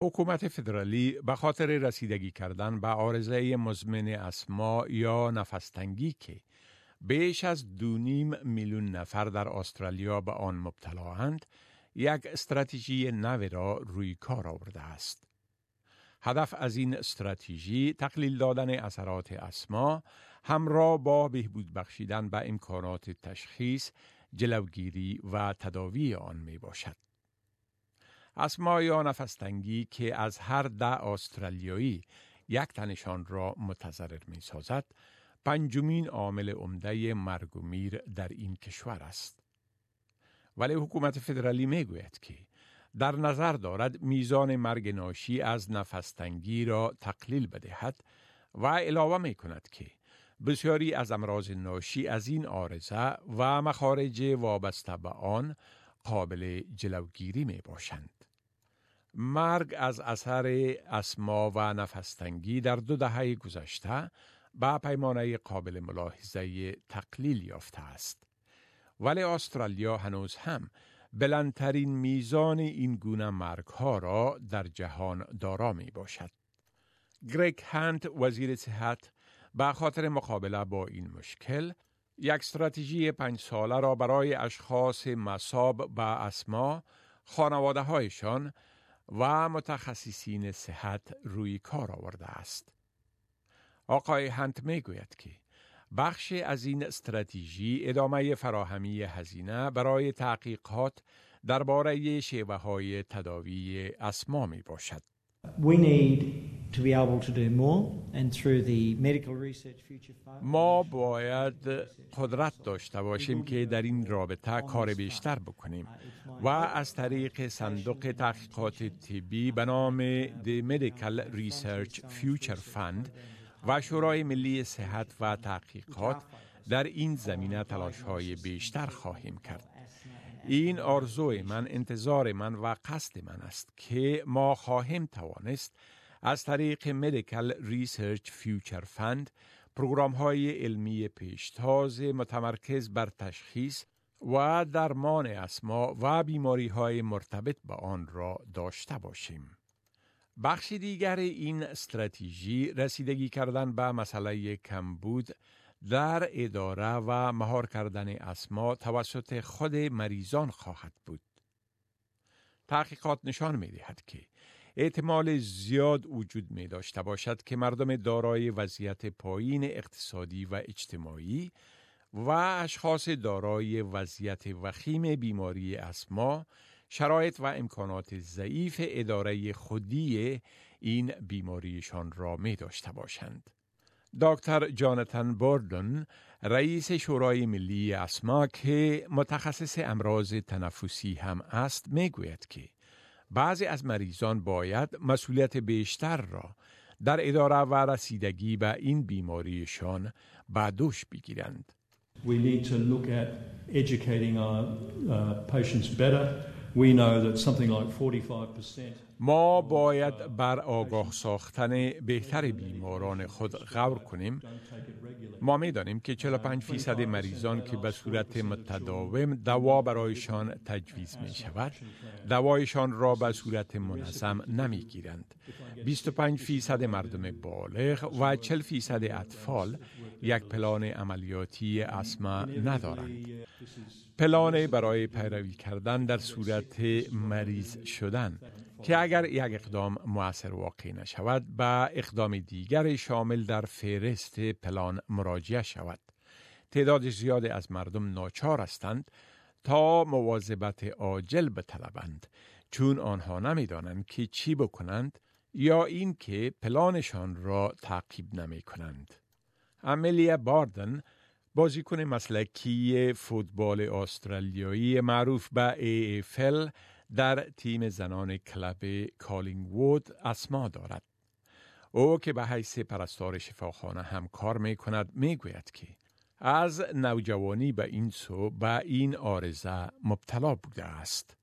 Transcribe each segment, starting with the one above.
حکومت فدرالی به خاطر رسیدگی کردن به عارضه مزمن استما یا نفس‌تنگی که بیش از 2.5 میلیون نفر در استرالیا به آن مبتلااند، یک استراتژی نو را روی کار آورده است. هدف از این استراتژی تقلیل دادن اثرات استما همراه با بهبود بخشیدن به امکانات تشخیص، جلوگیری و تداوی آن می باشد. استما یا نفس‌تنگی که از هر 10 استرالیایی یک تنشان را متضرر می سازد، 5مین عامل عمده مرگ و میر در این کشور است. ولی حکومت فدرالی می گوید که در نظر دارد میزان مرگ ناشی از نفس‌تنگی را تقلیل بدهد و علاوه می کند که بسیاری از امراض ناشی از این عارضه و مخارج وابسته به آن قابل جلوگیری می باشند. مرگ از اثر استما و نفس‌تنگی در 2 دهه گذشته با پیمانه قابل ملاحظه تقلیل یافته است. ولی استرالیا هنوز هم بلندترین میزان این گونه مرگ‌ها را در جهان دارا می باشد. گریگ هانت وزیر صحت به خاطر مقابله با این مشکل یک استراتژی 5 ساله را برای اشخاص مصاب به استما، خانواده‌هایشان و متخصصین صحت روی کار آورده است. آقای هانت می گوید که بخش از این استراتژی ادامه فراهمی هزینه برای تحقیقات درباره شیوه‌های تداوی استما می باشد. We need to be able to do more and through the Medical Research Future Fund. ما باید قدرت داشته باشیم که در این رابطه کار بیشتر بکنیم و از طریق صندوق تحقیقات طبی به نام The Medical Research Future Fund و شورای ملی صحت و تحقیقات در این زمینه تلاش‌های بیشتر خواهیم کرد. این آرزوی من، انتظار من و قصد من است که ما خواهیم توانست از طریق Medical Research Future Fund پروگرام‌های علمی پیشتاز متمرکز بر تشخیص و درمان استما و بیماری‌های مرتبط با آن را داشته باشیم. بخش دیگر این استراتژی رسیدگی کردن به مسئله کمبود در اداره و مهار کردن استما توسط خود مریضان خواهد بود. تحقیقات نشان می دهد که احتمال زیاد وجود می داشته باشد که مردم دارای وضعیت پایین اقتصادی و اجتماعی و اشخاص دارای وضعیت وخیم بیماری استما شرایط و امکانات ضعیف اداره خودی این بیماریشان را می داشته باشند. دکتر جاناتان بوردن، رئیس شورای ملی استما که متخصص امراض تنفسی هم است، می گوید که بعضی از مریضان باید مسئولیت بیشتر را در اداره و رسیدگی به این بیماریشان به دوش بگیرند. We need to look at educating our patients better. We know that something like 45%. ما باید بر آگاه ساختن بهتر بیماران خود غور کنیم. ما می دانیم که 45% مریضان که به صورت متداوم دوا برایشان تجویز می شود، دوایشان را به صورت منظم نمی گیرند. 25% مردم بالغ و 40% اطفال یک پلان عملیاتی استما ندارند. پلان برای پیروی کردن در صورت مریض شدن که اگر یک اقدام مؤثر واقع نشود به اقدام دیگر شامل در فهرست پلان مراجعه شود. تعداد زیادی از مردم ناچار هستند تا مواظبت عاجل بطلبند، چون آنها نمی‌دانند که چی بکنند یا این که پلانشان را تعقیب نمی کنند. املیا باردن، بازیکن مسلکی فوتبال استرالیایی معروف به AFL، در تیم زنان کلب کالینگوود استما دارد. او که به حیث پرستار شفاخانه هم کار می کند می گوید که از نوجوانی به این سو به این عارضه مبتلا بوده است.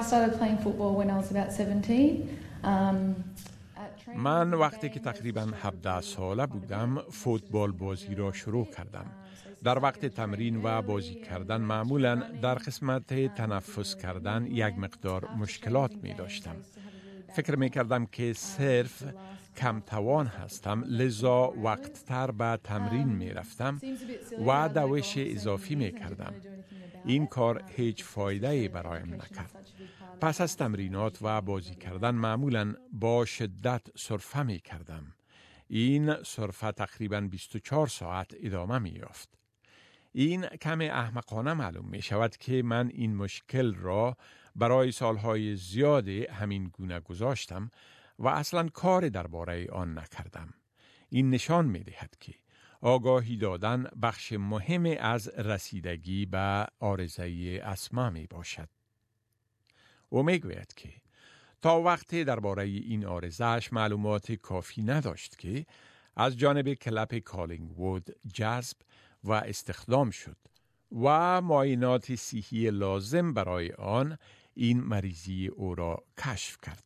من وقتی که تقریباً 17 ساله بودم فوتبال بازی را شروع کردم. در وقت تمرین و بازی کردن معمولاً در قسمت تنفس کردن یک مقدار مشکلات می داشتم. فکر می کردم که صرف کم توان هستم، لذا وقت تر به تمرین می رفتم و دوش اضافی می کردم. این کار هیچ فایده برایم نکرد. پس از تمرینات و بازی کردن معمولاً با شدت سرفه می کردم. این سرفه تقریباً 24 ساعت ادامه می یافت. این کم احمقانه معلوم می شود که من این مشکل را برای سالهای زیاد همین گونه گذاشتم و اصلاً کار درباره آن نکردم. این نشان می دهد که آگاهی دادن بخش مهم از رسیدگی به عارضه اسما می باشد. او می گوید که تا وقتی درباره این عارضه‌اش معلومات کافی نداشت که از جانب کلپ کالینگوود جذب و استخدام شد و معاینات صحی لازم برای آن این مریضی او را کشف کرد.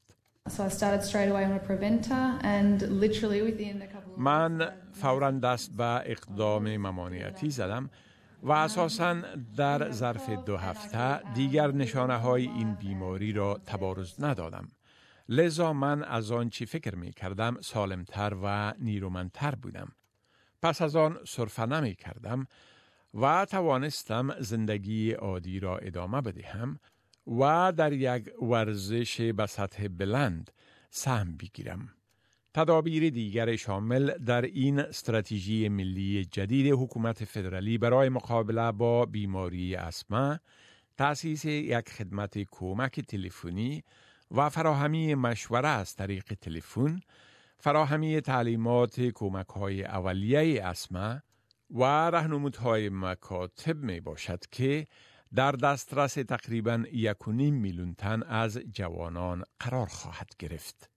من فوراً دست به اقدام ممانعتی زدم و اساساً در ظرف 2 هفته دیگر نشانه های این بیماری را تبارز ندادم. لذا من از آن چی فکر می کردم سالمتر و نیرومندتر بودم. پس از آن سرفه نمی کردم و توانستم زندگی عادی را ادامه بدهم و در یک ورزش به سطح بلند سهم بگیرم. تدابیر دیگر شامل در این استراتژی ملی جدید حکومت فدرالی برای مقابله با بیماری اسما، تأسیس یک خدمت کمک تلفنی و فراهمی مشوره از طریق تلفن، فراهمی تعلیمات کمک‌های اولیه اسما و راهنمودهای مکاتب می باشد که در دسترس تقریباً 1.5 میلیون تن از جوانان قرار خواهد گرفت.